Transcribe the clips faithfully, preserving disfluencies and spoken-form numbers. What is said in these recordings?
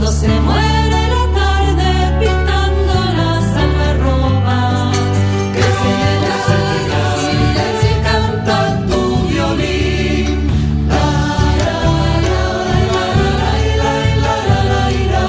cuando se muere la tarde pintando las algarrobas, crece la vida y canta tu violín. La, la, la, la, la, la, la, la, la, la,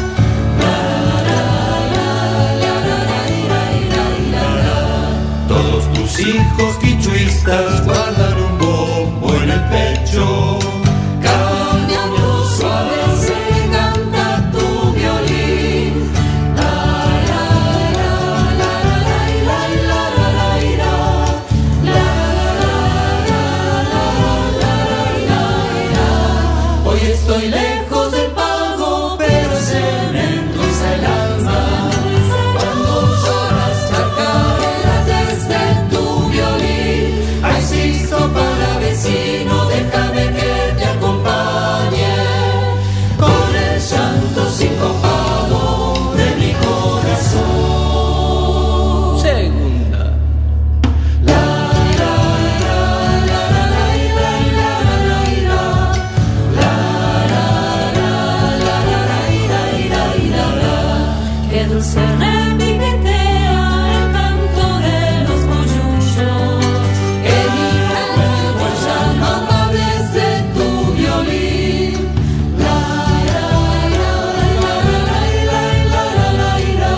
todos tus hijos quichuistas guardan un bombo en el pecho. Cambiando suave se canta tu violín. La, la, la, la, la, la, la, la, la, la, la, la. Hoy estoy lejos del pago, pero se me endulza el alma. Cuando lloras chacareras desde tu violín. Ay, Sisto para vecino, déjame que te acompañe con el llanto sincopado de mi corazón. Segunda. La, la, la, la, la, la, la, la, la, la, la, la, la, la, la, la. Qué dulce repiquetea el canto de los coyullos, que miran el llano amables de tu violín. La, la, la, la, la, la, la, la, la,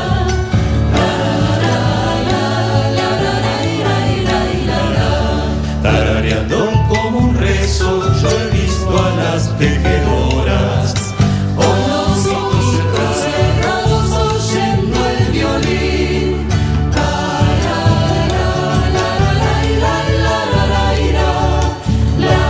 Tarareando como un rezo, yo he visto a las tejedoras. con los ojos cerrados oyendo el violín. La, la, la, la, la, la, la, la, la, la,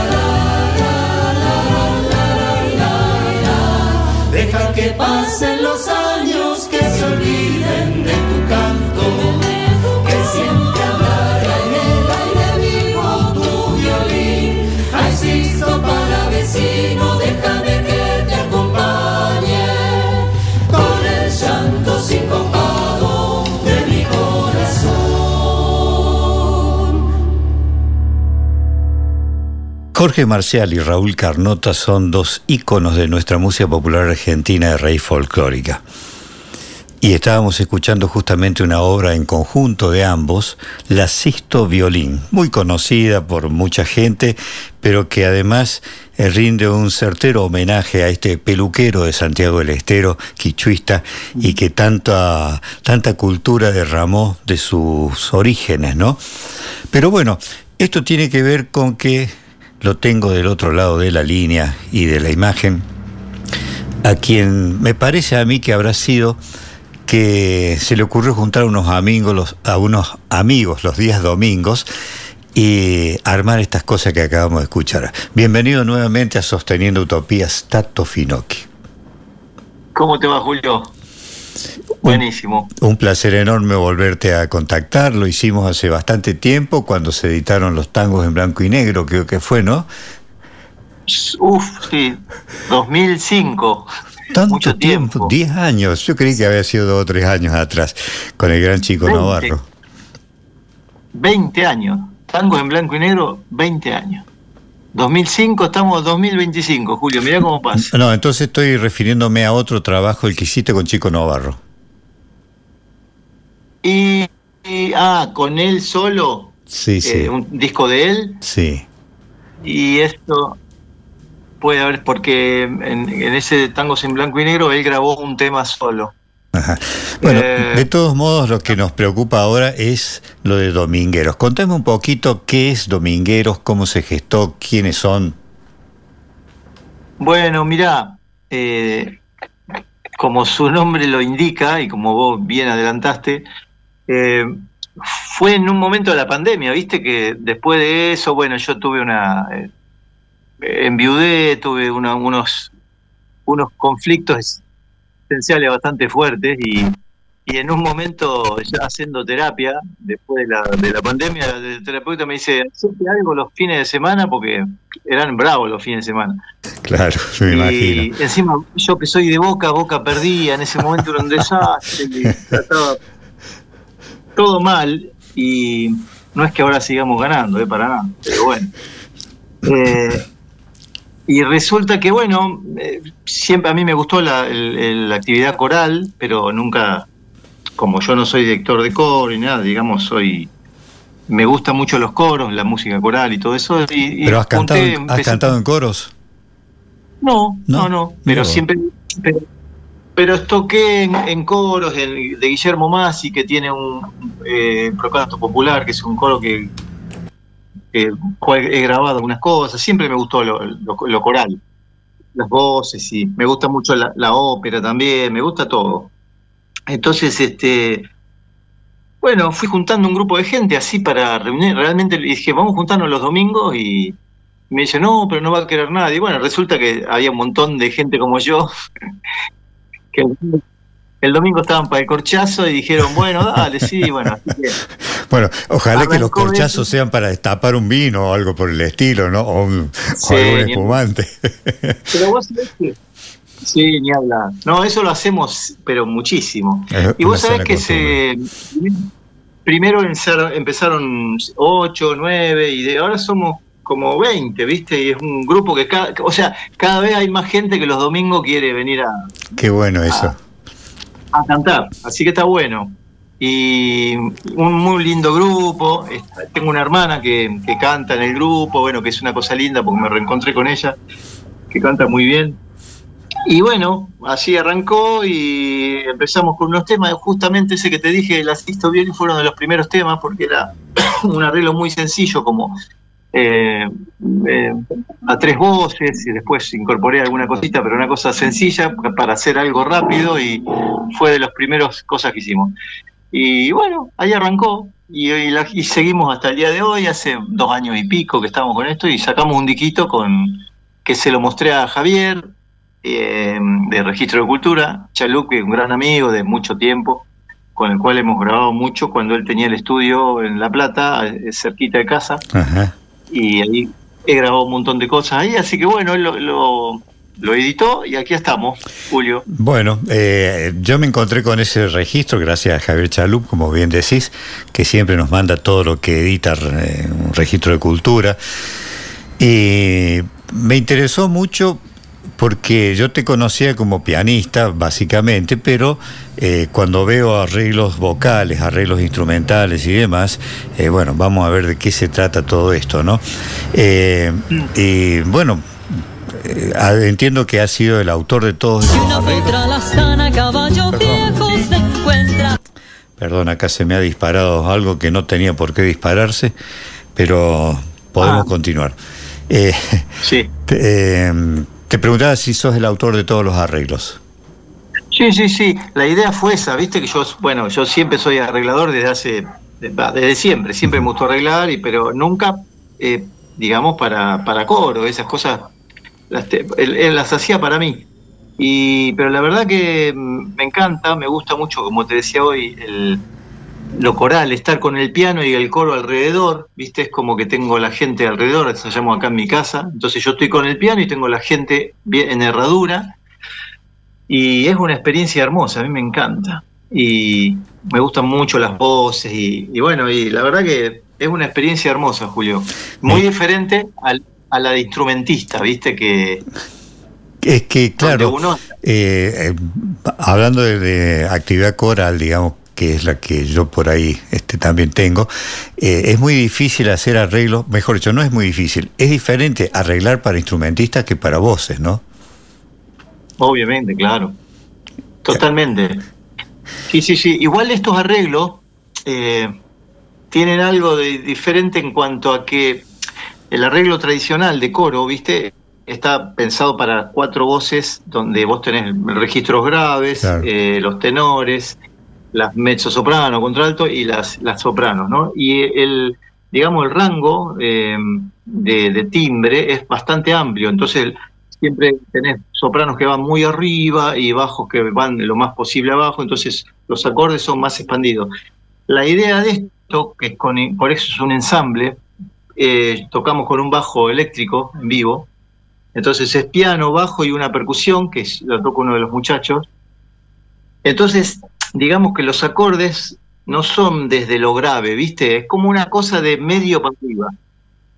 la, la. Deja que pasen los años, que se olviden de tu canto, que siempre hablará en el aire vivo tu violín. Ay, Sisto para vecino, déjame que te acompañe con el llanto sincopado de mi corazón. Jorge Marcial y Raúl Carnota son dos íconos de nuestra música popular argentina de raíz folclórica. Y estábamos escuchando justamente una obra en conjunto de ambos, La Sisto Violín, muy conocida por mucha gente, pero que además eh, rinde un certero homenaje a este peluquero de Santiago del Estero, quichuista, y que tanta, tanta cultura derramó de sus orígenes, ¿no? Pero bueno, esto tiene que ver con que lo tengo del otro lado de la línea y de la imagen, a quien me parece a mí que habrá sido que se le ocurrió juntar a unos amigos los, a unos amigos los días domingos y armar estas cosas que acabamos de escuchar. Bienvenido nuevamente a Sosteniendo Utopías, Tato Finocchi. ¿Cómo te va, Julio? Buenísimo. Un, un placer enorme volverte a contactar. Lo hicimos hace bastante tiempo, cuando se editaron los tangos en blanco y negro, creo que fue, ¿no? Uf, sí, dos mil cinco. Tanto Mucho tiempo, tiempo. diez años. Yo creí que había sido dos o tres años atrás, con el gran Chico veinte. Navarro. veinte años. Tangos en blanco y negro, veinte años. dos mil cinco, estamos en dos mil veinticinco, Julio, mirá cómo pasa. No, entonces estoy refiriéndome a otro trabajo, el que hiciste con Chico Navarro. Y, y ah, con él solo, Sí, sí. eh, un disco de él, Sí. y esto puede haber, porque en, en ese Tangos en blanco y negro él grabó un tema solo. Ajá. Bueno, Eh, de todos modos, lo que nos preocupa ahora es lo de Domingueros. Contame un poquito qué es Domingueros, cómo se gestó, quiénes son. Bueno, mirá, eh, como su nombre lo indica y como vos bien adelantaste, eh, fue en un momento de la pandemia, viste que después de eso, bueno, yo tuve una, eh, enviudé, tuve una, unos, unos conflictos existenciales bastante fuertes y, y en un momento ya haciendo terapia, después de la, de la pandemia, el terapeuta me dice, hacete algo los fines de semana porque eran bravos los fines de semana. Claro, me Y imagino. encima, yo que soy de Boca, Boca perdía, en ese momento era un desastre, y trataba todo mal, y no es que ahora sigamos ganando, eh, para nada, pero bueno. Eh, y resulta que, bueno, eh, siempre a mí me gustó la, el, el, la actividad coral, pero nunca, como yo no soy director de coro ni nada, digamos, soy... Me gustan mucho los coros, la música coral y todo eso. Y, ¿Pero has, y cantado, junté, ¿has empecé... cantado en coros? No, no, no, no pero no. siempre... Pero, pero toqué en, en coros en, de Guillermo Masi, que tiene un eh, Procanto Popular, que es un coro que, que he grabado algunas cosas. Siempre me gustó lo, lo, lo coral, las voces, y me gusta mucho la, la ópera también, me gusta todo. Entonces, este... Bueno, fui juntando un grupo de gente así para reunir, realmente le dije, vamos a juntarnos los domingos, y me dice, no, pero no va a querer nadie. Y bueno, resulta que había un montón de gente como yo, que el, el domingo estaban para el corchazo y dijeron, bueno, dale, sí, bueno. Así que, bueno, ojalá que los corchazos eso. sean para destapar un vino o algo por el estilo, ¿no? O, un, Sí, o algún espumante. Pero vos sabés que... Sí, ni hablar. No, eso lo hacemos, pero muchísimo. Es y vos sabés que costumbre. se primero empezaron ocho, nueve, y de ahora somos como veinte, ¿viste? Y es un grupo que, cada, o sea, cada vez hay más gente que los domingos quiere venir a... Qué bueno eso. A, a cantar, así que está bueno. Y un muy lindo grupo. Tengo una hermana que, que canta en el grupo, bueno, que es una cosa linda porque me reencontré con ella, que canta muy bien. Y bueno, así arrancó y empezamos con unos temas, justamente ese que te dije, el Asisto Bien, fueron de los primeros temas porque era un arreglo muy sencillo, como eh, eh, a tres voces, y después incorporé alguna cosita, pero una cosa sencilla para hacer algo rápido, y fue de las primeras cosas que hicimos. Y bueno, ahí arrancó, y, y, la, y seguimos hasta el día de hoy, hace dos años y pico que estamos con esto, y sacamos un diquito con que se lo mostré a Javier, Eh, de Registro de Cultura, Chalup, que es un gran amigo de mucho tiempo, con el cual hemos grabado mucho cuando él tenía el estudio en La Plata, eh, cerquita de casa. Ajá. Y ahí he grabado un montón de cosas ahí, así que bueno, él lo, lo, lo editó y aquí estamos, Julio. Bueno, eh, yo me encontré con ese registro gracias a Javier Chalup, como bien decís, que siempre nos manda todo lo que edita eh, un registro de cultura, y me interesó mucho porque yo te conocía como pianista, básicamente, pero eh, cuando veo arreglos vocales, arreglos instrumentales y demás, eh, bueno, vamos a ver de qué se trata todo esto, ¿no? Eh, y bueno, eh, entiendo que has sido el autor de todos esos arreglos. Perdón, Perdón, acá se me ha disparado algo que no tenía por qué dispararse, pero podemos ah. continuar. Eh, sí. Te, eh, Te preguntaba si sos el autor de todos los arreglos. Sí, sí, sí. La idea fue esa, viste que yo, bueno, yo siempre soy arreglador desde hace, desde siempre, siempre me gustó arreglar, y pero nunca, eh, digamos, para, para coro, esas cosas, las, te, él, él las hacía para mí. Y, pero la verdad que me encanta, me gusta mucho, como te decía hoy, el, lo coral, estar con el piano y el coro alrededor, viste, es como que tengo la gente alrededor, ensayamos acá en mi casa, entonces yo estoy con el piano y tengo la gente bien en herradura, y es una experiencia hermosa, a mí me encanta, y me gustan mucho las voces, y, y bueno, y la verdad que es una experiencia hermosa, Julio, muy sí. diferente al, a la de instrumentista, viste, que... Es que, claro, uno... eh, eh, hablando de, de actividad coral, digamos, que es la que yo por ahí este, también tengo, eh, es muy difícil hacer arreglos, mejor dicho, no es muy difícil, es diferente arreglar para instrumentistas que para voces, ¿no? Obviamente, claro, totalmente. Sí, sí, sí, igual estos arreglos eh, tienen algo de diferente en cuanto a que el arreglo tradicional de coro, ¿viste?, está pensado para cuatro voces, donde vos tenés registros graves, claro. eh, los tenores, las mezzosoprano, contralto y las, las sopranos, ¿no? Y el, digamos, el rango eh, de, de timbre es bastante amplio, entonces siempre tenés sopranos que van muy arriba y bajos que van lo más posible abajo, entonces los acordes son más expandidos. La idea de esto, que con, por eso es un ensamble, eh, tocamos con un bajo eléctrico en vivo, entonces es piano, bajo y una percusión, que lo toca uno de los muchachos. Entonces, digamos que los acordes no son desde lo grave, ¿viste? Es como una cosa de medio para arriba.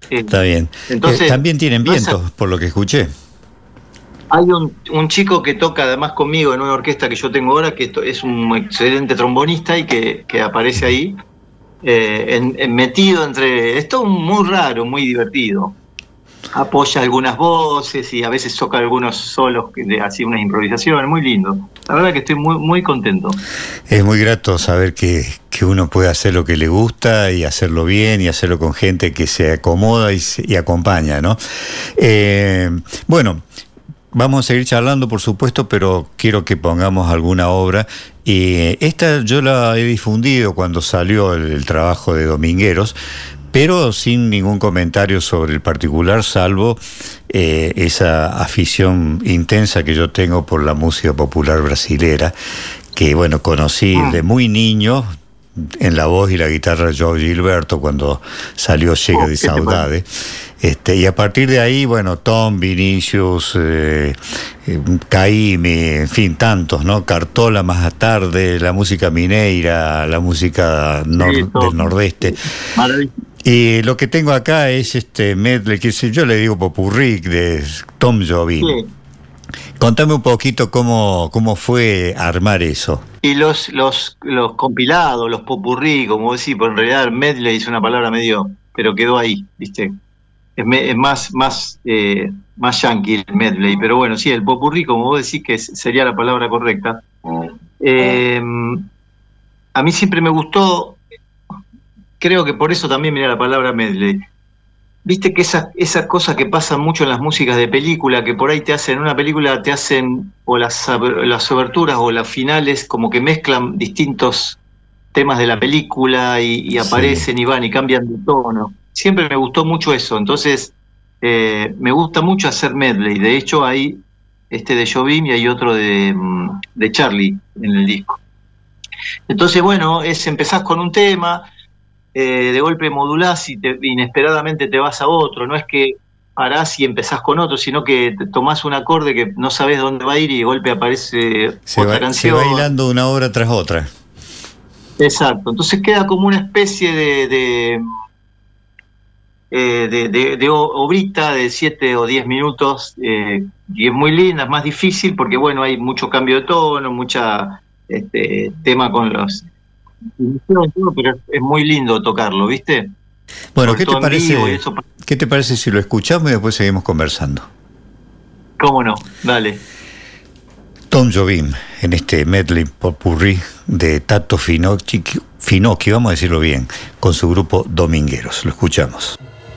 Eh, Está bien. Entonces, Eh, también tienen no es- vientos, por lo que escuché. Hay un, un chico que toca además conmigo en una orquesta que yo tengo ahora, que esto- es un excelente trombonista y que, que aparece ahí, eh, en- en metido entre... Es todo muy raro, muy divertido. Apoya algunas voces y a veces toca algunos solos, que- de, así unas improvisaciones, muy lindo. La verdad que estoy muy, muy contento. Es muy grato saber que, que uno puede hacer lo que le gusta y hacerlo bien y hacerlo con gente que se acomoda y, se- y acompaña, ¿no? Eh, bueno, vamos a seguir charlando, por supuesto, pero quiero que pongamos alguna obra. Y esta yo la he difundido cuando salió el, el trabajo de Domingueros, pero sin ningún comentario sobre el particular, salvo eh, esa afición intensa que yo tengo por la música popular brasilera, que bueno, conocí de muy niño en la voz y la guitarra de João Gilberto cuando salió Chega Oh, de ¿qué te Saudade. Este, y a partir de ahí, bueno, Tom, Vinicius, eh, eh, Caime, en fin, tantos, ¿no? Cartola más tarde, la música mineira, la música nor- Sí, todo. del nordeste. Maravilloso. Y lo que tengo acá es este medley, que si yo le digo popurrí, de Tom Jobim. Sí. Contame un poquito cómo, cómo fue armar eso. Y los, los, los compilados, los popurrí, como decís, pues en realidad medley es una palabra medio, pero quedó ahí, ¿viste? Es, me- es más, más, eh, más yankee el medley, pero bueno, sí, el popurrí, como vos decís, que es- sería la palabra correcta. Eh, a mí siempre me gustó, creo que por eso también mira la palabra medley. Viste que esas, esas cosas que pasan mucho en las músicas de película, que por ahí te hacen, en una película te hacen, o las, ab- las oberturas o las finales, como que mezclan distintos temas de la película y, y Sí. aparecen y van y cambian de tono. Siempre me gustó mucho eso, entonces eh, me gusta mucho hacer medley. De hecho hay este de Jobim y hay otro de, mm, de Charlie en el disco. Entonces, bueno, es empezás con un tema, eh, de golpe modulás y te- inesperadamente te vas a otro. No es que parás y empezás con otro, sino que te tomás un acorde que no sabés dónde va a ir y de golpe aparece Se otra va, se canción. va hilando una obra tras otra. Exacto, entonces queda como una especie de, de, eh, de, de- de o- obrita de siete o diez minutos, eh, y es muy linda, es más difícil porque bueno, hay mucho cambio de tono, mucha este, tema con los... pero es muy lindo tocarlo, ¿viste? Bueno, Sobre ¿qué te todo en parece? vivo y eso. ¿Qué te parece si lo escuchamos y después seguimos conversando? ¿Cómo no? Dale. Tom Jobim, en este medley popurrí de Tato Finocchi, Finocchi, vamos a decirlo bien, con su grupo Domingueros. Lo escuchamos.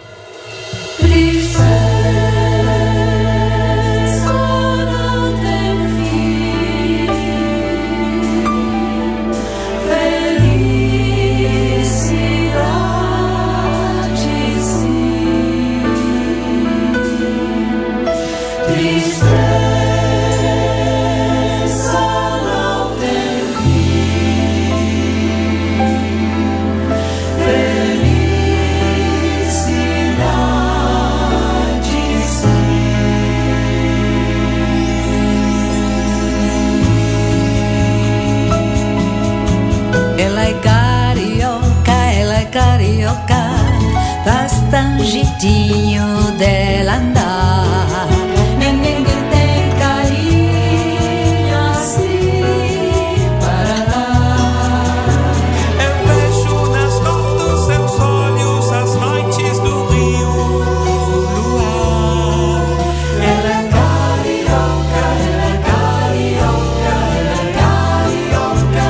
Ela é carioca, ela é carioca, basta um jeitinho dela andar. Ninguém tem carinho assim para dar. Eu vejo nas cores dos seus olhos as noites do rio, o luar. Ela é carioca, ela é carioca, ela é carioca,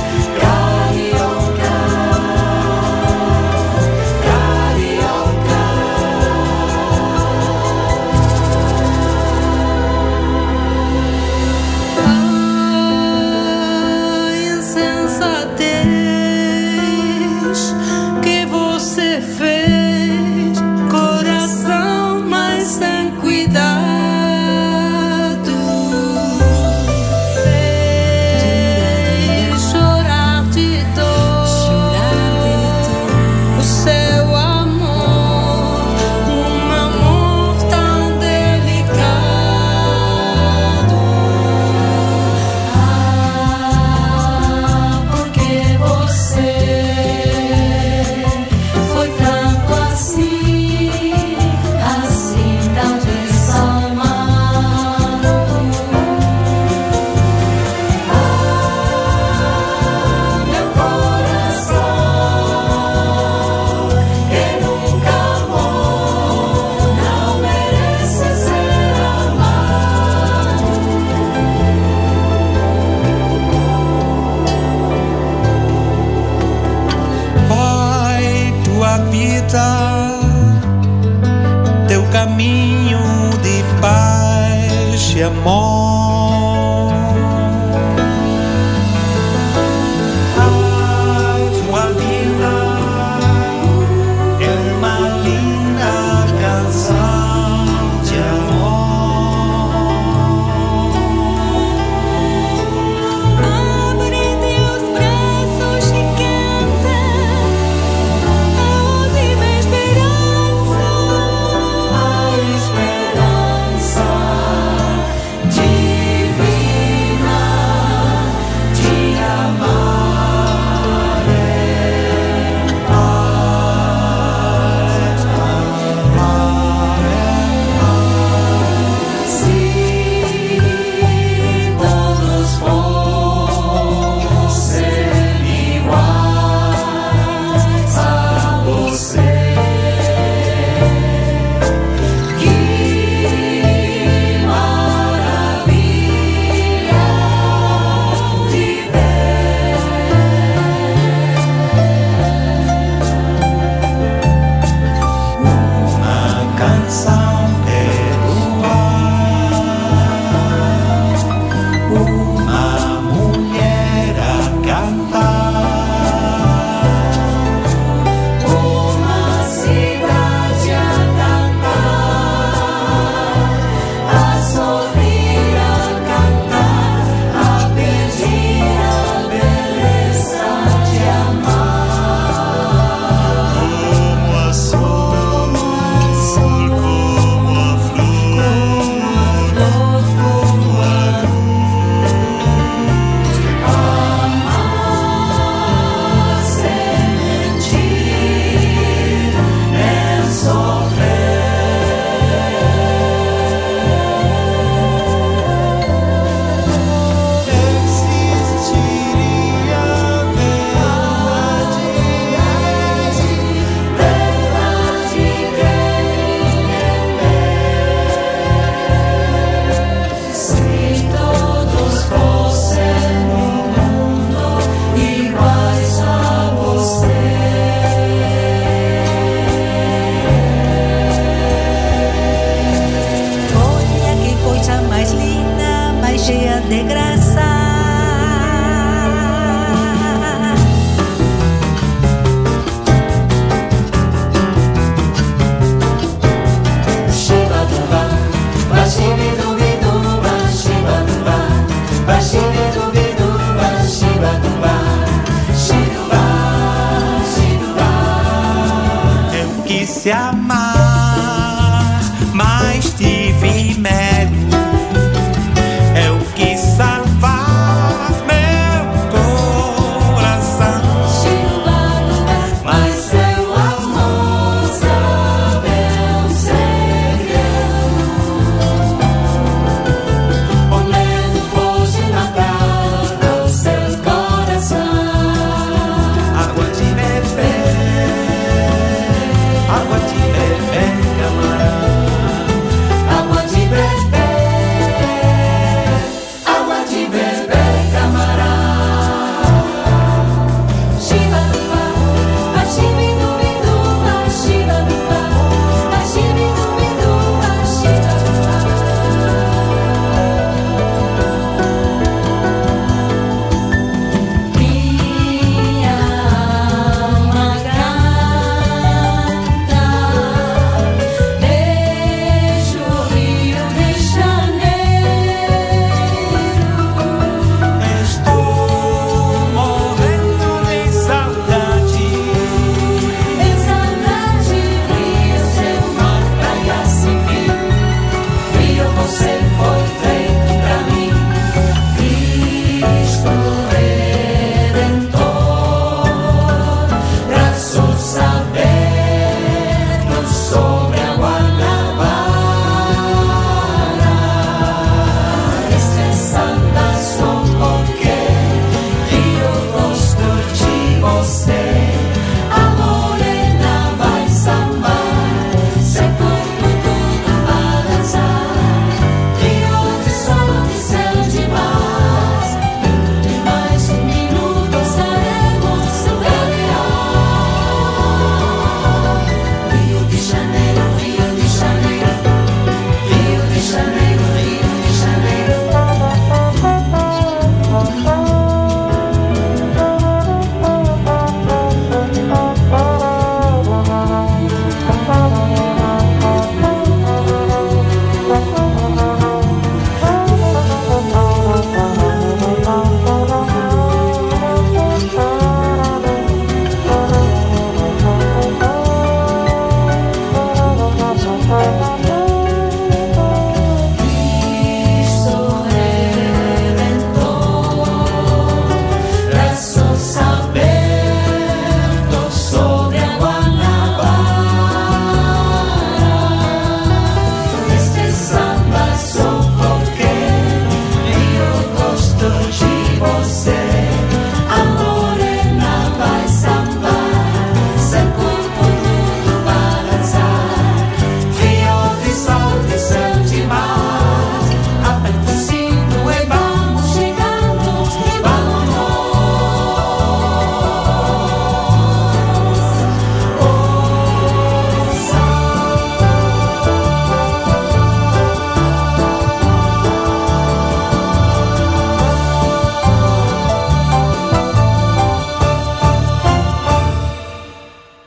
carioca, carioca. Ay, tua vida é uma linda canção de Abre-te os braços e canta a última esperança, a esperança divina de amar em paz, amar em paz. Se todos fossem iguais a você, que maravilha de ver uma canção perdoar, uma mulher a cantar, uma cidade a cantar, a sorrir, a cantar, a pedir a beleza de amar. como a sol, como a flor, como a luz. Amar, sentir, é Existiria verdade, verdade que ninguém vê. Se todos fossem no mundo iguais a você. Olha que coisa mais linda, mais cheia de graça. Shiba-duba, bashibi-dubi-duba, shiba-duba, bashibi-dubi-duba, shiba-duba, shiba, shiba. eu quis amar, mas tive medo. Eu quis salvar,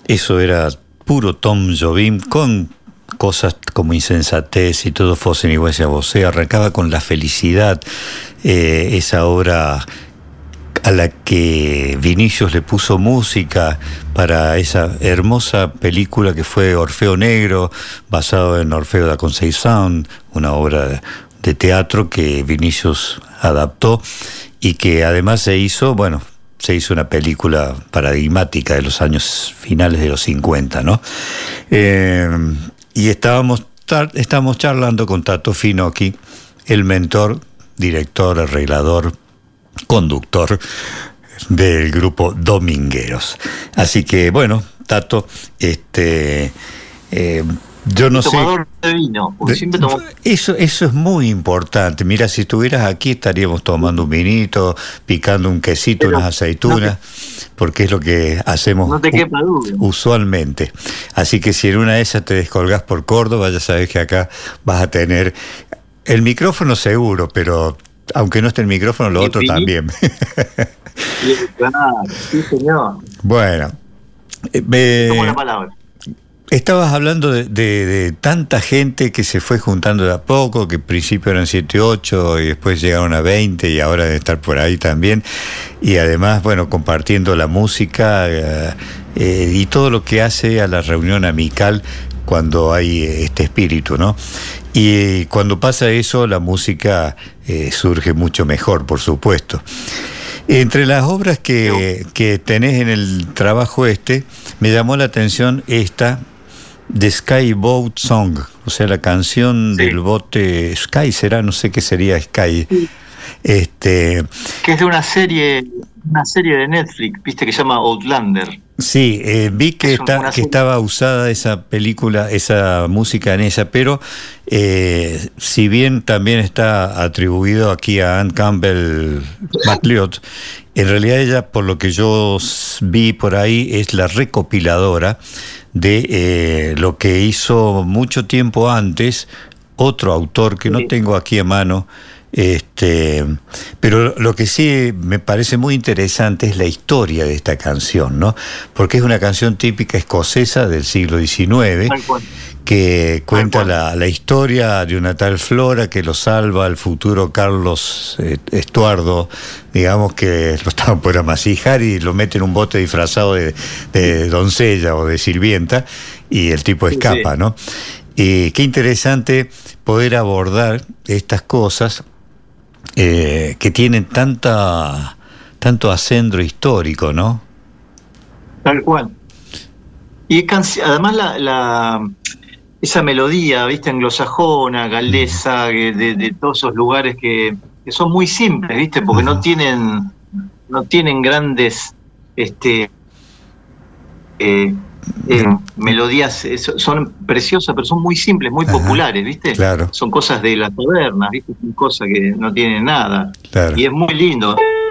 Eso era puro Tom Jobim con cosas como Insensatez y todo Fossen y Huella Bosé. Arrancaba con La Felicidad, eh, esa obra a la que Vinicius le puso música para esa hermosa película que fue Orfeo Negro, basado en Orfeo da Conceição, una obra de teatro que Vinicius adaptó y que además se hizo, bueno, se hizo una película paradigmática de los años finales de los cincuenta, ¿no? Eh, y estábamos, tar- estábamos charlando con Tato Finocchi, el mentor, director, arreglador, conductor del grupo Domingueros. Así que, bueno, Tato, este... Eh, yo no sé. Tomador de vino, porque De- siempre tomo. Eso, eso es muy importante. Mira, si estuvieras aquí estaríamos tomando un vinito, picando un quesito, Pero unas aceitunas, porque es lo que hacemos No te u- quepa duda. usualmente. Así que si en una de esas te descolgás por Córdoba, ya sabes que acá vas a tener el micrófono seguro, pero aunque no esté el micrófono, lo Y otro vinito. también. Sí, claro, sí, señor. Bueno, eh, me- Tomo la palabra. estabas hablando de, de- de tanta gente que se fue juntando de a poco, que al principio eran siete, ocho y después llegaron a veinte y ahora deben estar por ahí también. Y además, bueno, compartiendo la música eh, eh, y todo lo que hace a la reunión amical cuando hay eh, este espíritu, ¿no? Y cuando pasa eso, la música eh, surge mucho mejor, por supuesto. Entre las obras que, que tenés en el trabajo este, me llamó la atención esta, The Sky Boat Song, o sea, la canción Sí. del bote Sky, será, no sé qué sería Sky. Este, Que es de una serie, una serie de Netflix, viste, que se llama Outlander. sí, eh, vi que, Es un- está, una que serie. estaba usada esa película, esa música en esa, pero eh, si bien también está atribuido aquí a Anne Campbell MacLeod, en realidad ella, por lo que yo s- vi por ahí, es la recopiladora de eh, lo que hizo mucho tiempo antes otro autor que no Sí. tengo aquí a mano. Este, pero lo que sí me parece muy interesante es la historia de esta canción, ¿no? Porque es una canción típica escocesa del siglo diecinueve Tal cual. que cuenta cual. la, la historia de una tal Flora que lo salva al futuro Carlos eh, Estuardo, digamos que lo estaban por amasijar y lo mete en un bote disfrazado de, de doncella o de sirvienta y el tipo Sí, escapa, sí. ¿no? Y qué interesante poder abordar estas cosas eh, que tienen tanta tanto acendro histórico, ¿no? Tal cual. Y es canci- además la, la esa melodía, viste, anglosajona, galesa, que de, de todos esos lugares que, que son muy simples, viste, porque no Ujú. tienen, no tienen grandes este eh, eh, melodías, eh, so- son preciosas, pero son muy simples, muy Ajá. populares, viste. Claro. Son cosas de las tabernas, viste, son cosas que no tienen nada. Claro. Y es muy lindo.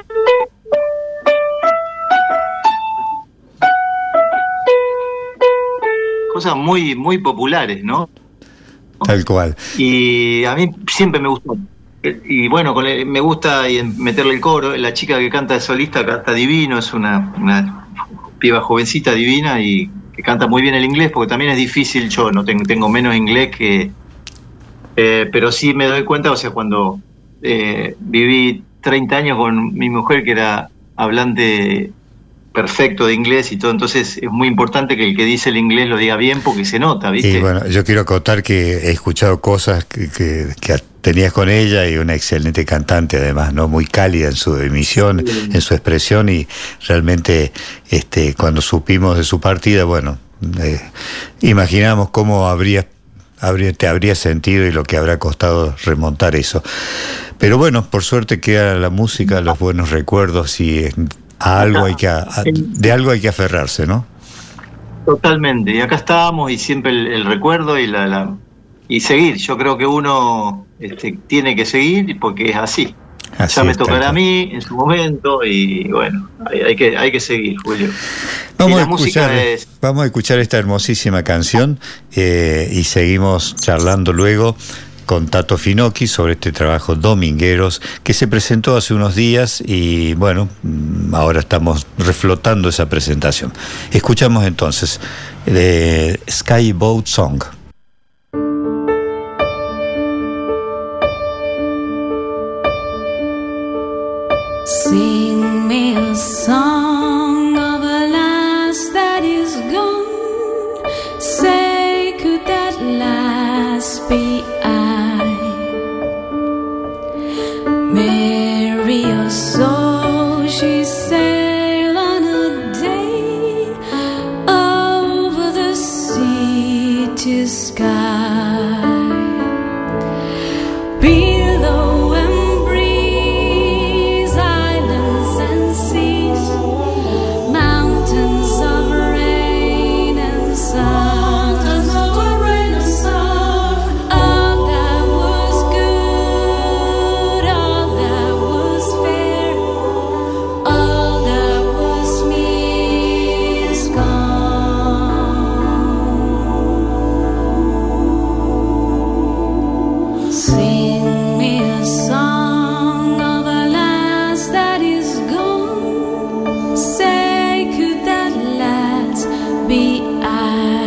Cosas muy, muy populares, ¿no? Tal cual. Y a mí siempre me gustó. Y bueno, con el- me gusta y en- meterle el coro. La chica que canta de solista canta divino, es una, una piba jovencita divina y que canta muy bien el inglés, porque también es difícil. Yo no tengo, tengo menos inglés que. eh, pero sí me doy cuenta, o sea, cuando eh, viví treinta años con mi mujer, que era hablante perfecto de inglés y todo, entonces es muy importante que el que dice el inglés lo diga bien porque se nota, ¿viste? Y bueno, yo quiero acotar que he escuchado cosas que, que, que tenías con ella y una excelente cantante además, ¿no? Muy cálida en su emisión, Sí. en su expresión y realmente este, cuando supimos de su partida, bueno, eh, imaginamos cómo habría, habría, te habría sentido y lo que habrá costado remontar eso. Pero bueno, por suerte queda la música, los buenos recuerdos y eh, a algo hay que, a- de algo hay que aferrarse, ¿no? Totalmente, y acá estábamos y siempre el, el recuerdo y la, la y seguir. Yo creo que uno este, tiene que seguir porque es así. Así ya me es, tal tocará a cual. mí en su momento y bueno, hay, hay que hay que seguir, Julio. Vamos Y a, la música escuchar, es- vamos a escuchar esta hermosísima canción eh, y seguimos charlando luego con Tato Finocchi sobre este trabajo Domingueros, que se presentó hace unos días y bueno, ahora estamos reflotando esa presentación. Escuchamos entonces de Skyboat Song. Sing me a song of a last that is gone. Say, could that last be I? Marry a soul, she sailed on a day over the sea to sky. Below and breeze, islands and seas, mountains of rain and sun, all that was good, all that was fair, all that was me is gone. Sing me a song of a last that is gone. Say, could that last be I?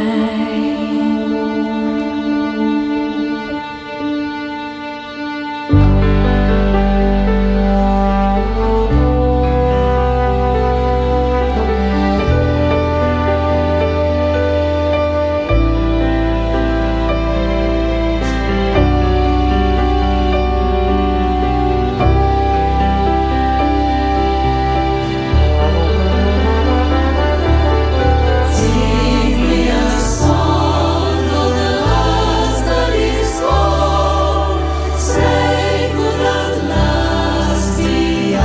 Sing me a song of the last that is gone. Say, could that last be I?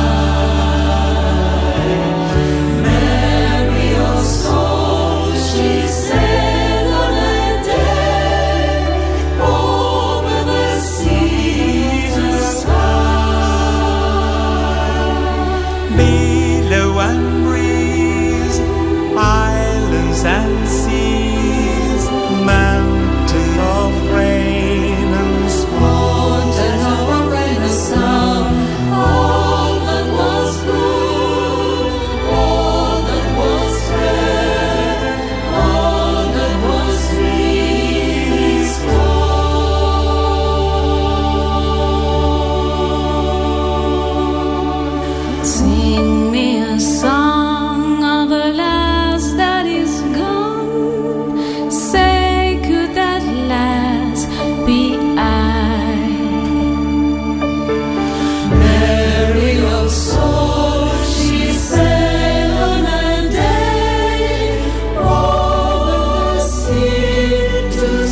Marry your soul, she said on a day over the sea to sky. Below and breeze, islands and seas, mountain of rain and Mountain of rain and sun, all that was good, all that was fair, all that was sweet is gone. Sing me a song of a last that is gone. Say, could that last be I? Marry your soul, she said on a day over the sea to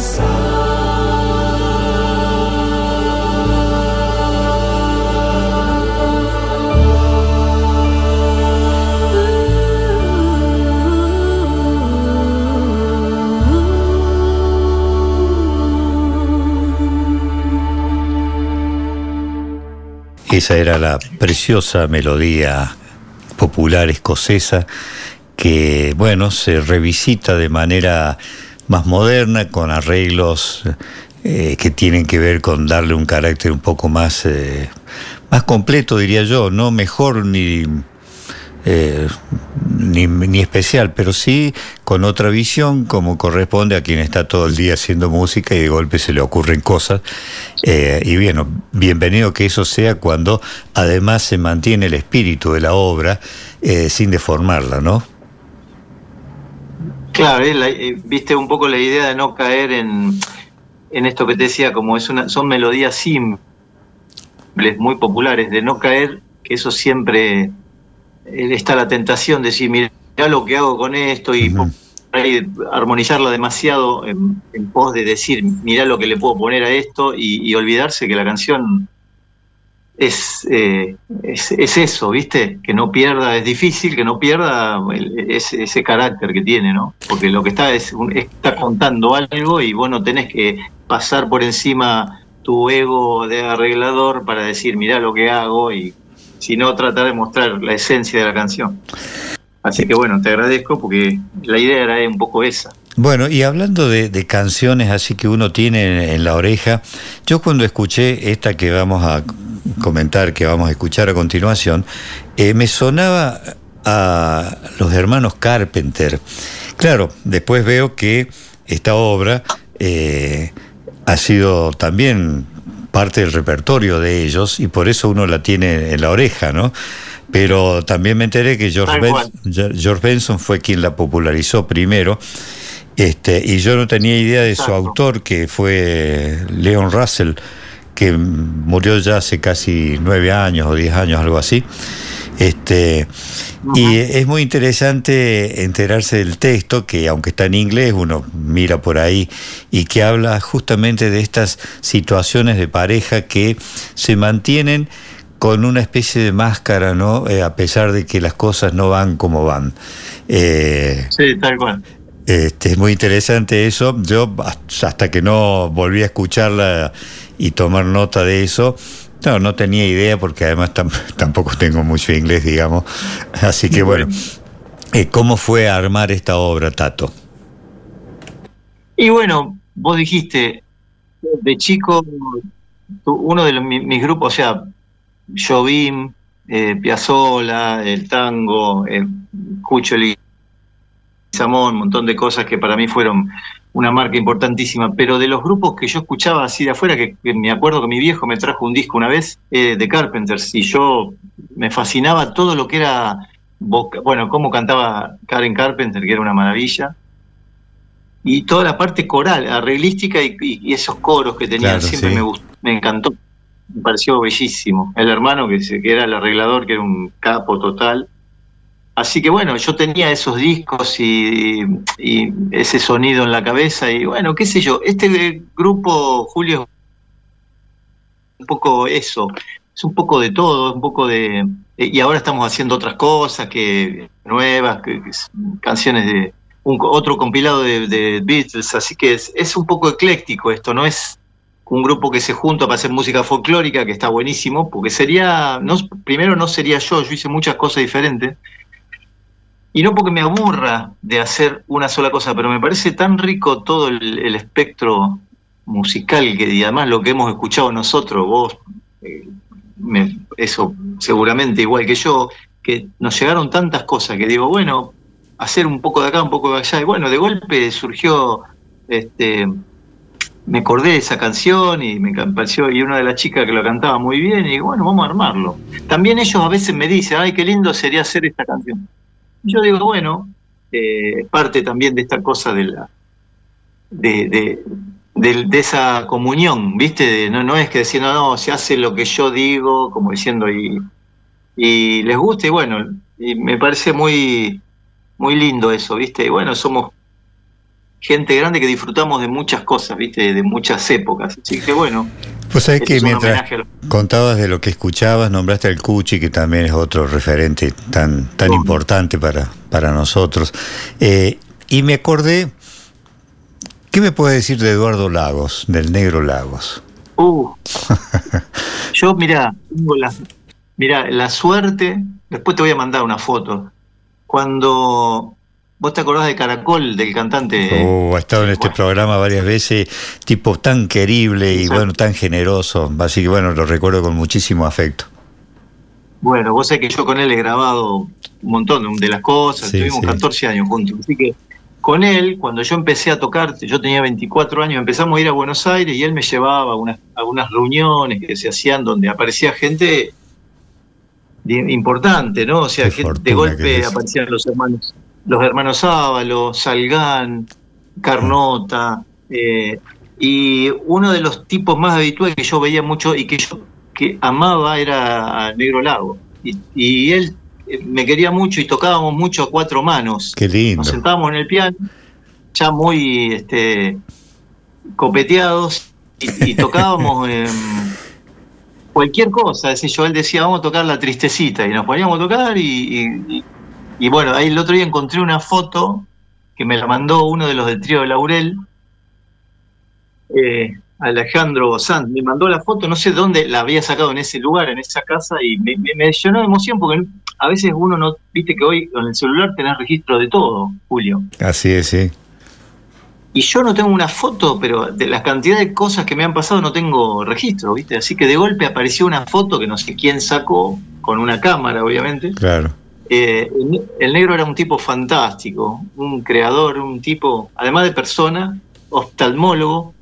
Esa era la preciosa melodía popular escocesa que, bueno, se revisita de manera más moderna, con arreglos eh, que tienen que ver con darle un carácter un poco más, eh, más completo, diría yo, no mejor ni, eh, ni, ni especial, pero sí con otra visión, como corresponde a quien está todo el día haciendo música y de golpe se le ocurren cosas. Eh, y bueno, bienvenido que eso sea cuando además se mantiene el espíritu de la obra eh, sin deformarla, ¿no? Claro, eh, la- eh, viste un poco la idea de no caer en, en esto que te decía, como es una, son melodías simples, muy populares, de no caer, que eso siempre eh, está la tentación de decir, mira lo que hago con esto y Ujú. por ahí armonizarla demasiado en, en pos de decir, mira lo que le puedo poner a esto y, y olvidarse que la canción es, eh, es, es eso, ¿viste? Que no pierda, es difícil que no pierda el- ese, ese carácter que tiene, ¿no? Porque lo que está es un- está contando algo y vos no tenés que pasar por encima tu ego de arreglador para decir, mirá lo que hago, y sino tratar de mostrar la esencia de la canción. Así que bueno, te agradezco porque la idea era un poco esa. Bueno, y hablando de, de canciones así que uno tiene en, en la oreja, yo cuando escuché esta que vamos a comentar, que vamos a escuchar a continuación, eh, me sonaba a los hermanos Carpenter. Claro, después veo que esta obra eh, ha sido también parte del repertorio de ellos y por eso uno la tiene en la oreja, ¿no? Pero también me enteré que George, ben, George Benson fue quien la popularizó primero. Este, y yo no tenía idea de su autor, que fue Leon Russell, que murió ya hace casi nueve años o diez años, algo así. Este, uh-huh. Y es muy interesante enterarse del texto, que aunque está en inglés, uno mira por ahí, y que habla justamente de estas situaciones de pareja que se mantienen con una especie de máscara, ¿no? Eh, a pesar de que las cosas no van como van. Eh, sí, tal cual. Este, es muy interesante eso. Yo hasta que no volví a escucharla y tomar nota de eso, no, no tenía idea, porque además tam- tampoco tengo mucho inglés, digamos. Así que bueno, eh, ¿cómo fue armar esta obra, Tato? Y bueno, vos dijiste, de chico, uno de los, mis, mis grupos, o sea, Jobim, eh, Piazzolla, el tango, eh, Cucho Samón, un montón de cosas que para mí fueron una marca importantísima, pero de los grupos que yo escuchaba así de afuera, que, que me acuerdo que mi viejo me trajo un disco una vez eh, de Carpenters, y yo me fascinaba todo lo que era, voca- bueno, cómo cantaba Karen Carpenter, que era una maravilla, y toda la parte coral, arreglística, y, y, y esos coros que tenían, Claro, siempre sí. me gustó, me encantó, me pareció bellísimo. El hermano que, se, que era el arreglador, que era un capo total. Así que bueno, yo tenía esos discos y, y ese sonido en la cabeza, y bueno, qué sé yo, este grupo, Julio, es un poco eso, es un poco de todo, un poco de... Y ahora estamos haciendo otras cosas, que nuevas, que, que canciones de... Un, otro compilado de, de Beatles, así que es, es un poco ecléctico esto, no es un grupo que se junta para hacer música folclórica, que está buenísimo, porque sería, no, primero no sería yo, yo hice muchas cosas diferentes, y no porque me aburra de hacer una sola cosa, pero me parece tan rico todo el, el espectro musical, que y además lo que hemos escuchado nosotros, vos, eh, me, eso seguramente igual que yo, que nos llegaron tantas cosas que digo, bueno, hacer un poco de acá, un poco de allá, y bueno, de golpe surgió, este, me acordé de esa canción y me pareció, y una de las chicas que lo cantaba muy bien, y bueno, vamos a armarlo. También ellos a veces me dicen, ay, qué lindo sería hacer esta canción. Yo digo, bueno, eh, parte también de esta cosa de la de, de, de, de esa comunión, ¿viste? De, no, no es que diciendo, no, se hace lo que yo digo, como diciendo, y, y les gusta, y bueno, y me parece muy, muy lindo eso, ¿viste? Y bueno, somos gente grande que disfrutamos de muchas cosas, ¿viste? De muchas épocas, así que bueno. Pues sabés que es un mientras homenaje a los... contabas de lo que escuchabas, nombraste al Cuchi, que también es otro referente tan, tan Oh. importante para, para nosotros. Eh, y me acordé, ¿qué me puedes decir de Eduardo Lagos, del Negro Lagos? Uh, yo, mirá, tengo la, mirá, la suerte, después te voy a mandar una foto. Cuando... ¿Vos te acordás de Caracol, del cantante? Oh, ha estado en este bueno. programa varias veces, tipo tan querible y Exacto. bueno, tan generoso, así que bueno, lo recuerdo con muchísimo afecto. Bueno, vos sabés que yo con él he grabado un montón de las cosas, Sí, tuvimos sí. catorce años juntos, así que con él, cuando yo empecé a tocar, yo tenía veinticuatro años, empezamos a ir a Buenos Aires y él me llevaba a unas, a unas reuniones que se hacían donde aparecía gente de- importante, ¿no? O sea, Qué que de fortuna que golpe es. aparecían los hermanos, los hermanos Ábalos, Salgán, Carnota, eh, y uno de los tipos más habituales que yo veía mucho y que yo que amaba era a Negro Lago, y, y él eh, me quería mucho y tocábamos mucho a cuatro manos. Qué lindo. Nos sentábamos en el piano, ya muy este, copeteados, y, y tocábamos eh, cualquier cosa. Es decir, yo, él decía, vamos a tocar La Tristecita, y nos poníamos a tocar, y, y, y, y bueno, ahí el otro día encontré una foto que me la mandó uno de los del trío de Laurel, eh, Alejandro Sanz, me mandó la foto, no sé dónde la había sacado, en ese lugar, en esa casa, y me, me, me llenó de emoción, porque a veces uno no, viste que hoy con el celular tenés registro de todo, Julio. Así es, sí. y yo no tengo una foto, pero de la cantidad de cosas que me han pasado no tengo registro, ¿viste? Así que de golpe apareció una foto que no sé quién sacó, con una cámara, obviamente. Claro. Eh, el, el negro era un tipo fantástico, un creador, un tipo, además de persona, oftalmólogo,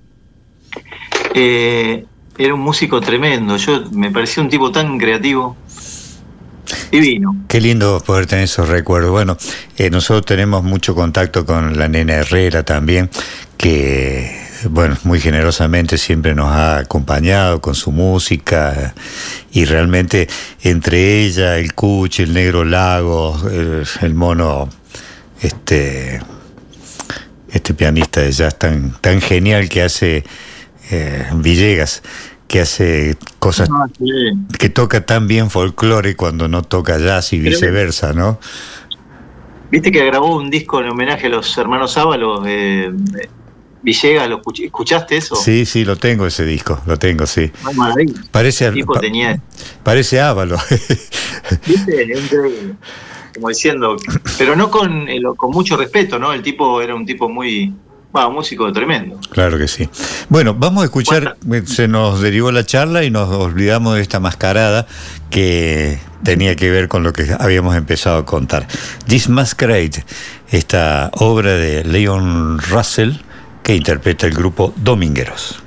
eh, era un músico tremendo. Yo me parecía un tipo tan creativo. Divino. Qué lindo poder tener esos recuerdos. Bueno, eh, nosotros tenemos mucho contacto con la Nena Herrera también, que, bueno, muy generosamente siempre nos ha acompañado con su música, y realmente entre ella, el Cuchi, el Negro Lago, el, el mono, este, este pianista de jazz tan, tan genial que hace eh, Villegas, que hace cosas, ah, sí. que toca tan bien folclore cuando no toca jazz y viceversa, ¿no? Viste que grabó un disco en homenaje a los hermanos Ábalos, eh, Villegas, ¿lo escuch- ¿escuchaste eso? Sí, sí, lo tengo ese disco, lo tengo, sí. Ay, maravilla. Parece, el tipo pa- tenía... parece Ávalo. ¿Viste? Increíble. Como diciendo, pero no con, eh, con mucho respeto, ¿no? El tipo era un tipo muy... Va, un músico tremendo. Claro que sí. Bueno, vamos a escuchar, se nos derivó la charla y nos olvidamos de esta mascarada que tenía que ver con lo que habíamos empezado a contar. This Masquerade, esta obra de Leon Russell que interpreta el grupo Domingueros.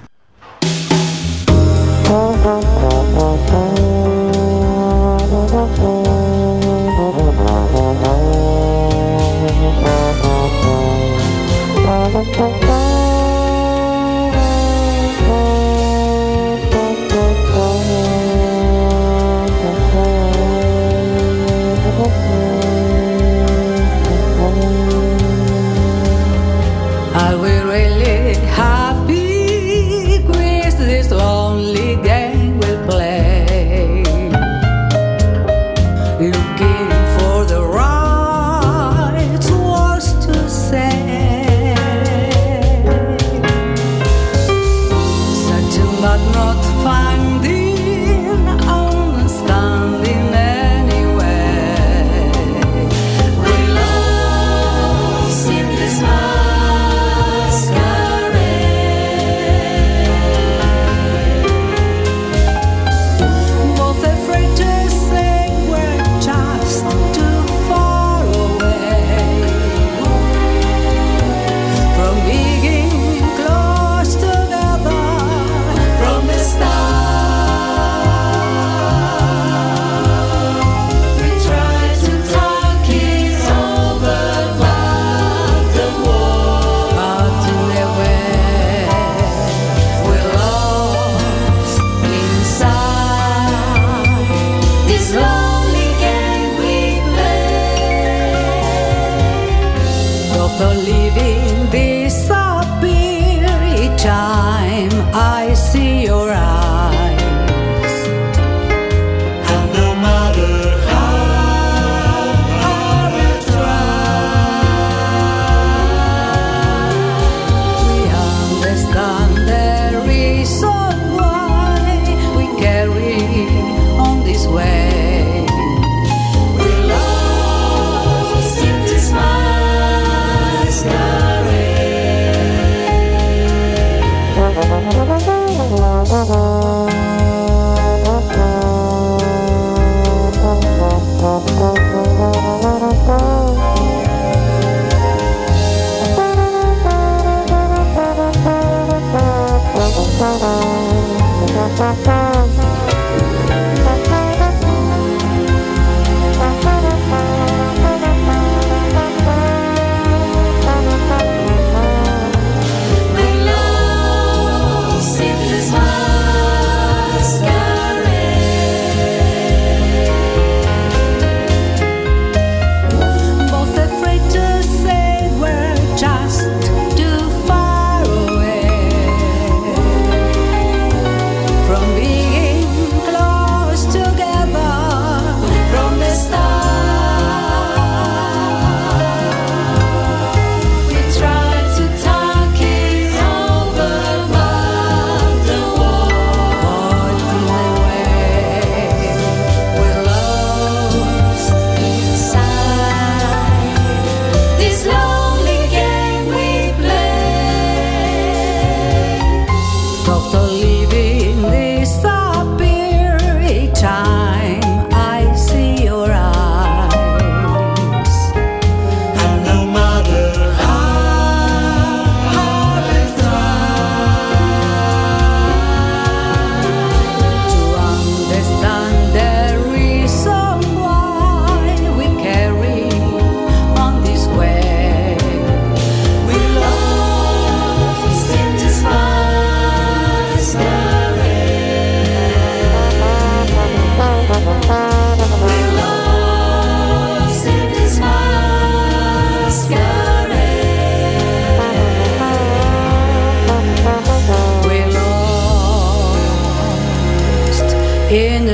Are we really happy with this lonely game we play? Looking for the right words to say. Searching but not finding, understanding anyway. We lost in this masquerade. Both afraid to say we're just too far away from being close together from the start. We tried to talk it over, but the war, but in the way we lost inside this lonely game we play. Both are living disappear each time I see your eyes. And no matter how hard we try, we understand the reason why we carry on this way. We lost in this masquerade.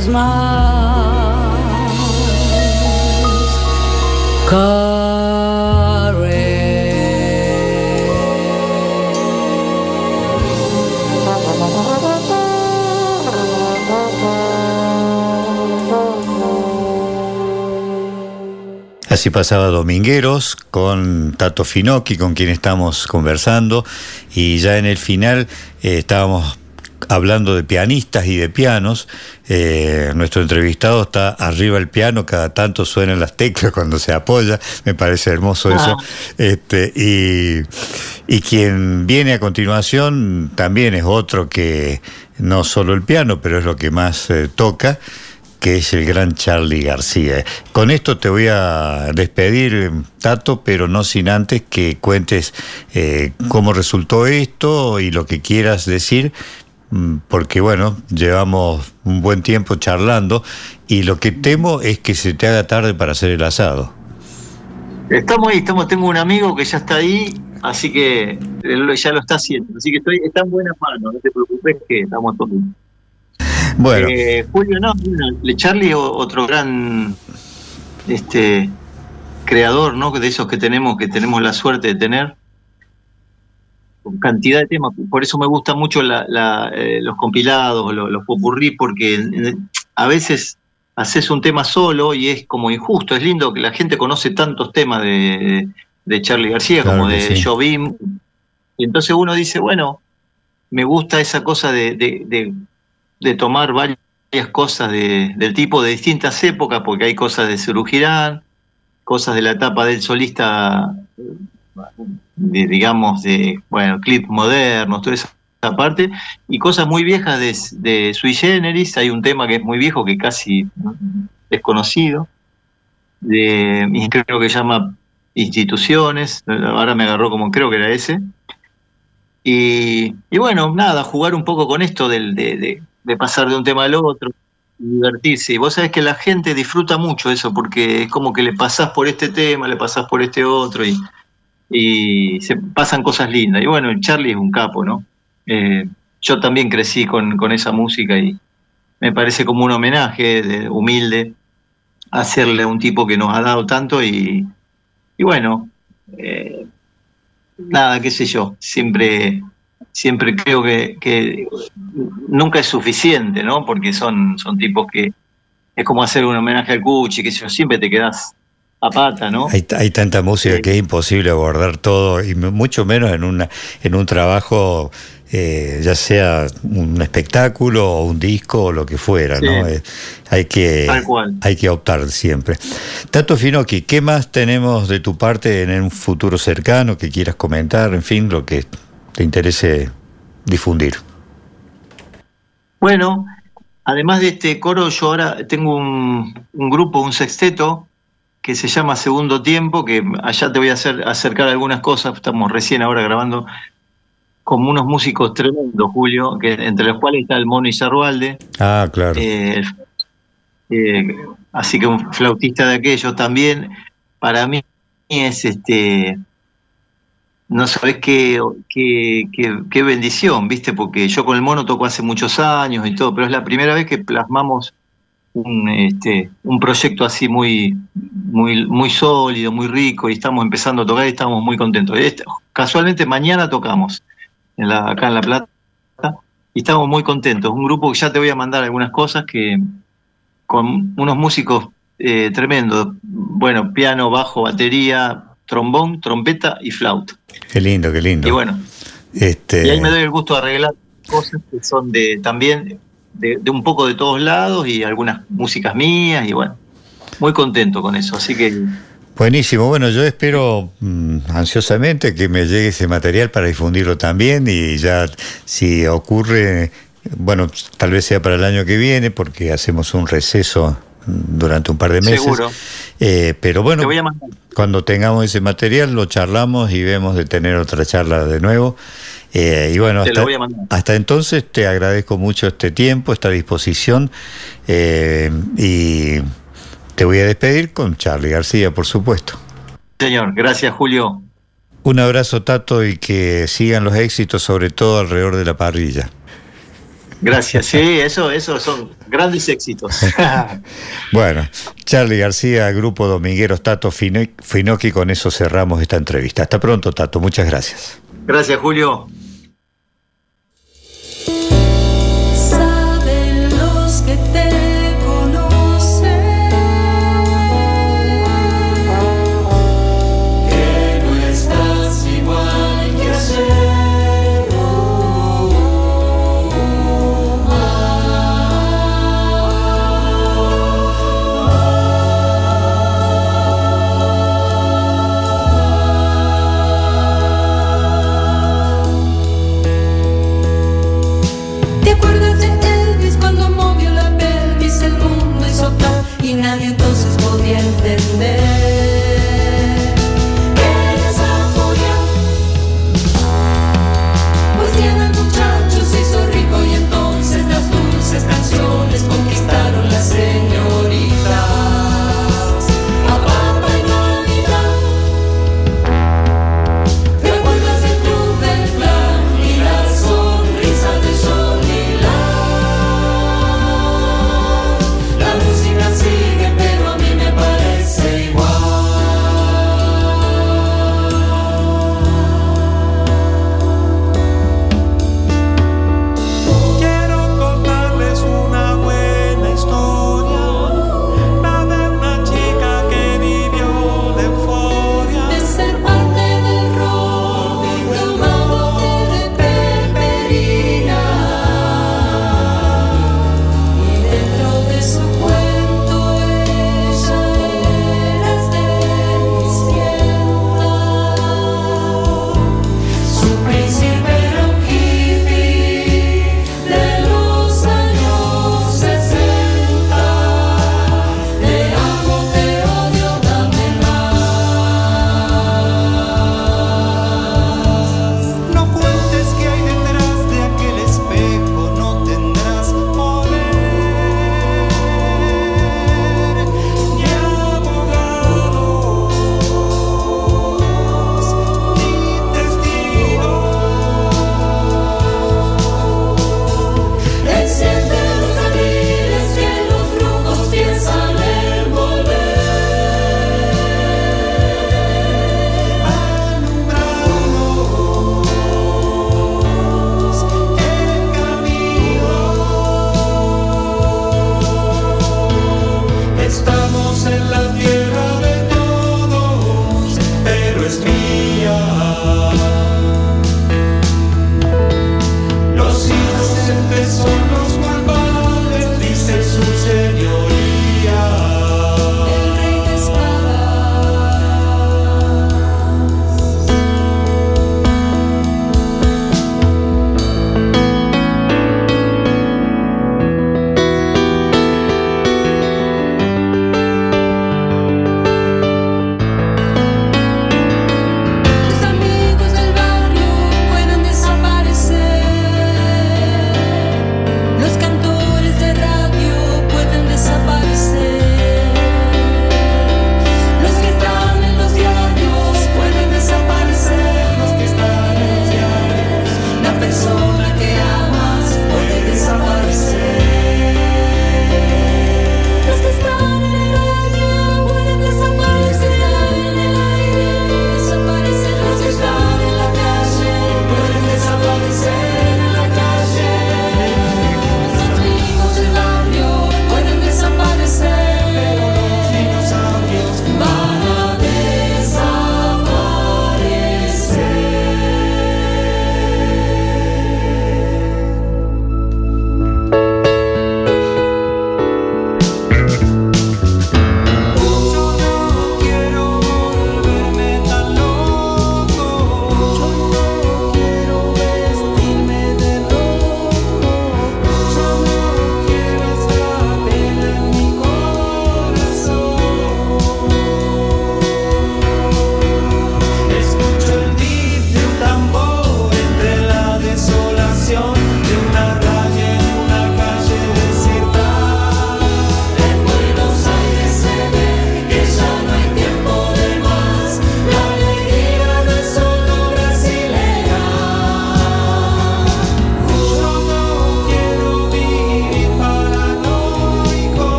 vez más. Así pasaba Domingueros con Tato Finocchi, con quien estamos conversando, y ya en el final eh, estábamos hablando de pianistas y de pianos. Eh, nuestro entrevistado está arriba del piano, cada tanto suenan las teclas cuando se apoya, me parece hermoso eso. Ah. Este, y, y quien viene a continuación también es otro que no solo el piano, pero es lo que más eh, toca, que es el gran Charly García. Con esto te voy a despedir, Tato, pero no sin antes que cuentes eh, cómo resultó esto y lo que quieras decir, porque bueno, llevamos un buen tiempo charlando y lo que temo es que se te haga tarde para hacer el asado. Estamos ahí, estamos, tengo un amigo que ya está ahí, así que él ya lo está haciendo, así que estoy, está en buenas manos, no te preocupes que estamos todos. Bueno. Eh, Julio, no, no, Charly, otro gran este creador, ¿no? De esos que tenemos, que tenemos la suerte de tener, con cantidad de temas. Por eso me gustan mucho la, la, eh, los compilados, los, los popurrí, porque en, a veces haces un tema solo y es como injusto. Es lindo que la gente conoce tantos temas de, de Charly García, claro, como de sí. Jobim, y entonces uno dice, bueno, me gusta esa cosa de, de, de de tomar varias cosas de, del tipo de distintas épocas, porque hay cosas de Serú Girán, cosas de la etapa del solista, de, digamos, de, bueno, clips modernos, toda esa parte, y cosas muy viejas de, de Sui Generis. Hay un tema que es muy viejo, que casi desconocido, de, creo que se llama Instituciones, ahora me agarró como creo que era ese. Y, y bueno, nada, jugar un poco con esto del, de, de de pasar de un tema al otro, divertirse. Y vos sabés que la gente disfruta mucho eso, porque es como que le pasás por este tema, le pasás por este otro, y, y se pasan cosas lindas. Y bueno, Charly es un capo, ¿no? Eh, yo también crecí con, con esa música y me parece como un homenaje de, humilde hacerle a un tipo que nos ha dado tanto y, y bueno, eh, nada, qué sé yo, siempre... Siempre creo que, que nunca es suficiente, ¿no? Porque son, son tipos que es como hacer un homenaje al Cuchi, que siempre te quedás a pata, ¿no? Hay, hay tanta música sí. que es imposible abordar todo, y mucho menos en, una, en un trabajo, eh, ya sea un espectáculo o un disco o lo que fuera, sí. ¿no? Eh, hay que, Tal cual. hay que optar siempre. Tato Finocchi, ¿qué más tenemos de tu parte en un futuro cercano que quieras comentar? En fin, lo que te interese difundir. Bueno, además de este coro, yo ahora tengo un, un grupo, un sexteto, que se llama Segundo Tiempo, que allá te voy a hacer acercar algunas cosas. Estamos recién ahora grabando con unos músicos tremendos, Julio, que entre los cuales está el Mono Izarrualde. Ah, claro. Eh, eh, así que un flautista de aquellos también. Para mí es este... No sabés qué, qué, qué, qué bendición, ¿viste? Porque yo con el Mono toco hace muchos años y todo, pero es la primera vez que plasmamos un, este, un proyecto así muy, muy, muy sólido, muy rico, y estamos empezando a tocar y estamos muy contentos. Este, casualmente mañana tocamos en la, acá en La Plata y estamos muy contentos. Un grupo que ya te voy a mandar algunas cosas, que con unos músicos eh, tremendos, bueno, piano, bajo, batería, trombón, trompeta y flauta. Qué lindo, qué lindo. Y bueno, este... y ahí me doy el gusto de arreglar cosas que son de también de, de un poco de todos lados, y algunas músicas mías, y bueno, muy contento con eso, así que... Buenísimo, bueno, yo espero mmm, ansiosamente que me llegue ese material para difundirlo también, y ya si ocurre, bueno, tal vez sea para el año que viene, porque hacemos un receso durante un par de meses. Seguro. Eh, pero bueno, cuando tengamos ese material lo charlamos y vemos de tener otra charla de nuevo. Eh, y bueno, hasta, hasta entonces te agradezco mucho este tiempo, esta disposición, eh, y te voy a despedir con Charly García, por supuesto. Señor, gracias, Julio. Un abrazo, Tato, y que sigan los éxitos, sobre todo alrededor de la parrilla. Gracias, sí, eso, eso son grandes éxitos. Bueno, Charly García, Grupo Domingueros, Tato Finocchi, con eso cerramos esta entrevista. Hasta pronto, Tato, muchas gracias. Gracias, Julio. Saben los que te conocen que no estás igual que ayer. ¿Te acuerdas de Elvis cuando movió la pelvis? El mundo hizo clap y nadie entonces podía entender que era esa furia. Pues bien, el muchacho se hizo rico y entonces las dulces canciones conquistaron las señoritas. A Papa y Navidad. ¿Te acuerdas del club del clan y la sonrisa de Johnny Land? La música sigue, pero a mí me parece igual.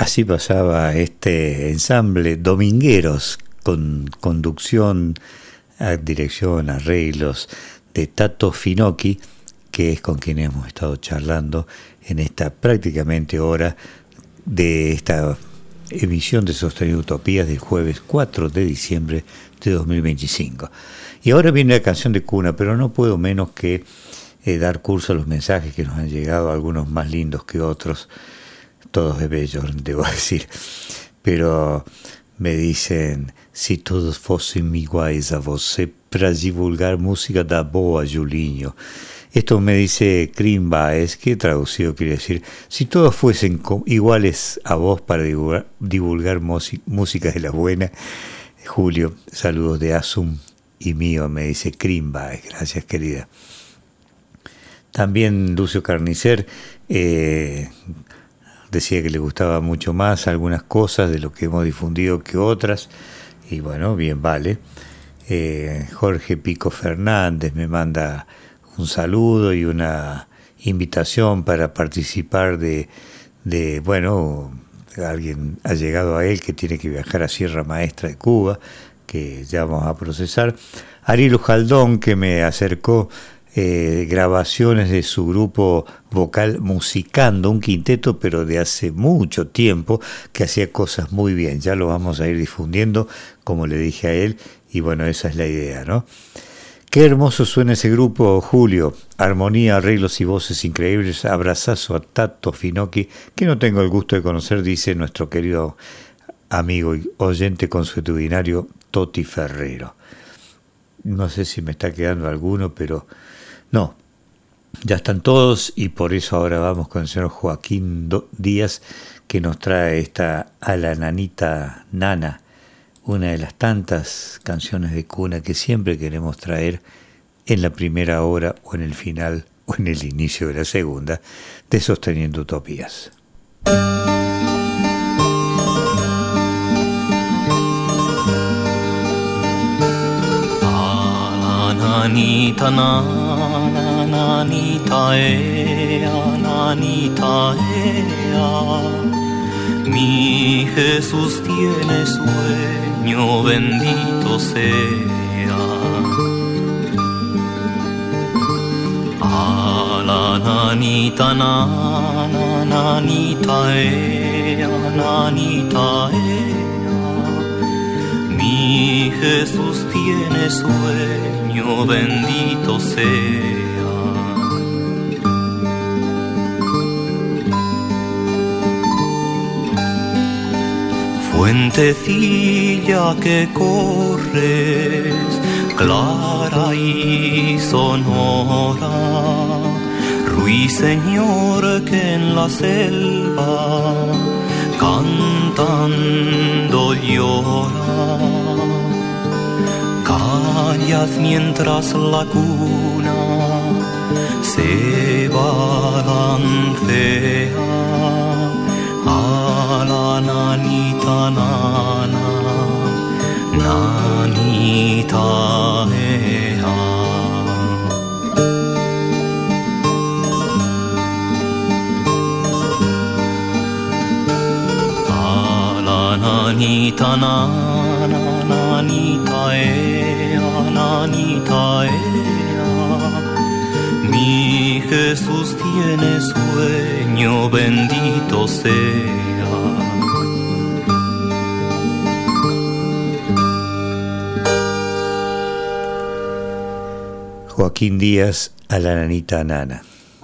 Así pasaba este ensamble Domingueros, con conducción, dirección, arreglos de Tato Finocchi, que es con quien hemos estado charlando en esta prácticamente hora de esta emisión de Sosteniendo Utopías del jueves cuatro de diciembre de dos mil veinticinco. Y ahora viene la canción de cuna, pero no puedo menos que eh, dar curso a los mensajes que nos han llegado, algunos más lindos que otros, todos de bellos, debo decir. Pero me dicen, si todos fossem iguais a você para divulgar música da boa, Julinho. Esto me dice Crim Baez, que traducido quiere decir, si todos fuesen iguales a vos para divulgar, divulgar música de la buena. Julio, saludos de Asum y mío, me dice Crim Baez, gracias querida. También Lucio Carnicer eh, decía que le gustaba mucho más algunas cosas de lo que hemos difundido que otras, y bueno, bien vale. Eh, Jorge Pico Fernández me manda un saludo y una invitación para participar de, de, bueno, alguien ha llegado a él que tiene que viajar a Sierra Maestra de Cuba, que ya vamos a procesar. Ariel Ujaldón, que me acercó eh, grabaciones de su grupo vocal Musicando, un quinteto, pero de hace mucho tiempo, que hacía cosas muy bien. Ya lo vamos a ir difundiendo, como le dije a él, y bueno, esa es la idea, ¿no? Qué hermoso suena ese grupo, Julio. Armonía, arreglos y voces increíbles. Abrazazo a Tato Finocchi, que no tengo el gusto de conocer, dice nuestro querido amigo y oyente consuetudinario Toti Ferrero. No sé si me está quedando alguno, pero no. Ya están todos y por eso ahora vamos con el señor Joaquín Díaz, que nos trae esta A la Nanita Nana, una de las tantas canciones de cuna que siempre queremos traer en la primera hora o en el final o en el inicio de la segunda de Sosteniendo Utopías. Nanita, nana, nanita, ea, nanita, ea. Mi Jesús tiene sueño, bendito sea. A la nanita, nana, nanita, ea, nanita, ea. Mi Jesús tiene sueño, bendito sea. Fuentecilla que corres, clara y sonora, ruiseñor que en la selva cantando llora, callas mientras la cuna se balancea. A la nanita nana, nanita ea. A la nanita nana, nanita ea, nanita ea. Mi Jesús tiene sueño, bendito sea. Joaquín Díaz, A la Nanita Nana.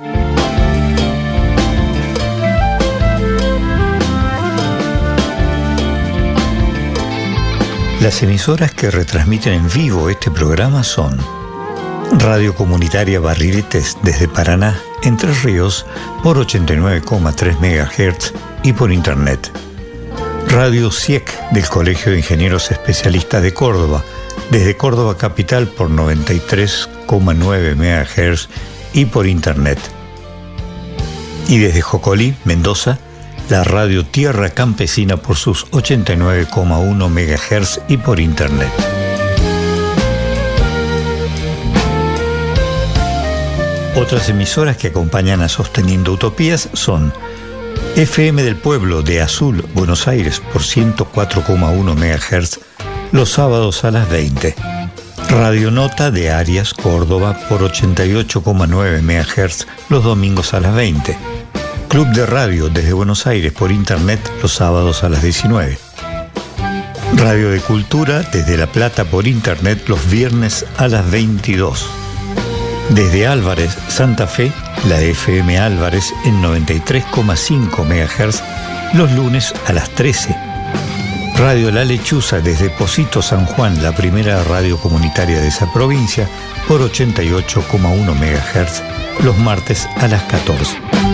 Las emisoras que retransmiten en vivo este programa son Radio Comunitaria Barriletes desde Paraná, Entre Ríos, por ochenta y nueve coma tres megahertz y por internet. Radio C I E C del Colegio de Ingenieros Especialistas de Córdoba, desde Córdoba Capital por noventa y tres coma nueve megahertz y por internet. Y desde Jocolí, Mendoza, la radio Tierra Campesina por sus ochenta y nueve coma uno megahertz y por internet. Otras emisoras que acompañan a Sosteniendo Utopías son F M del Pueblo de Azul, Buenos Aires, por ciento cuatro coma uno megahertz, los sábados a las veinte. Radio Nota de Arias, Córdoba, por ochenta y ocho coma nueve megahertz, los domingos a las veinte. Club de Radio desde Buenos Aires por internet los sábados a las diecinueve. Radio de Cultura desde La Plata por internet los viernes a las veintidós. Desde Álvarez, Santa Fe, la F M Álvarez en noventa y tres coma cinco megahertz los lunes a las trece. Radio La Lechuza desde Pocito, San Juan, la primera radio comunitaria de esa provincia, por ochenta y ocho coma uno megahertz los martes a las catorce.